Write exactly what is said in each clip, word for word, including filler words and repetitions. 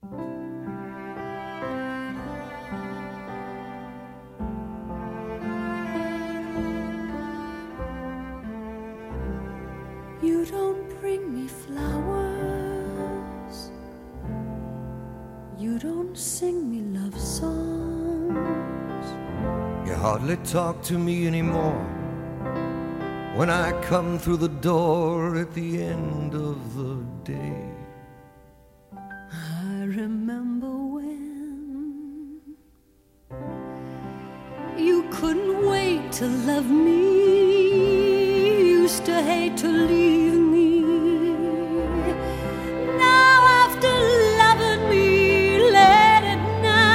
You don't bring me flowers, you don't sing me love songs, you hardly talk to me anymore when I come through the door at the end of the day. I remember when you couldn't wait to love me, used to hate to leave me. Now after loving me late at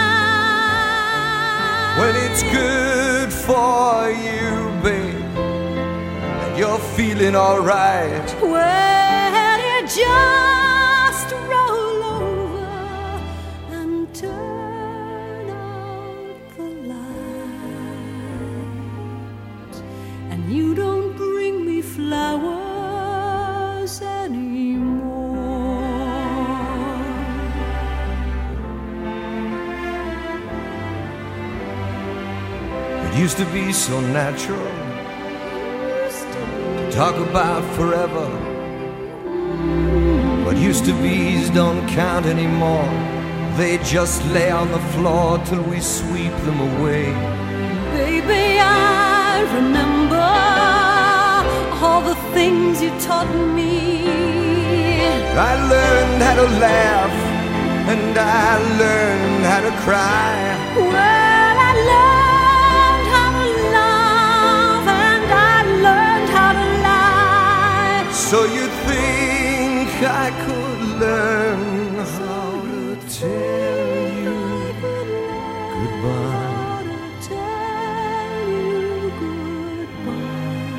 night, When it's good for you, babe, and you're feeling alright, well, you just roll over and turn out the lights, and you don't bring me flowers anymore. it used to be so natural to talk about forever, but used to be's don't count anymore. They just lay on the floor till we sweep them away. Baby, I remember all the things you taught me. I learned how to laugh and I learned how to cry. Well, I learned how to love and I learned how to lie. So you think I could learn how to tell you goodbye? How to tell you goodbye.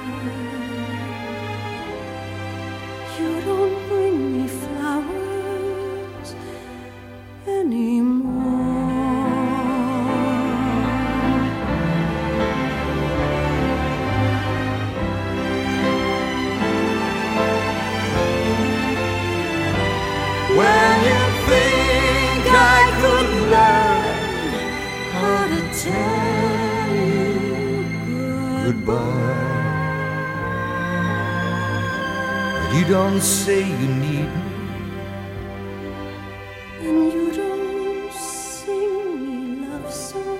You don't bring me flowers anymore. When you think I could learn How to tell you goodbye, but you don't say you need me. and you don't sing me love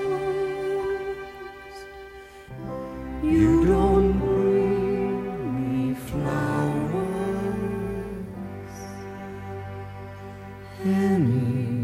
songs. You don't bring me flowers Anymore.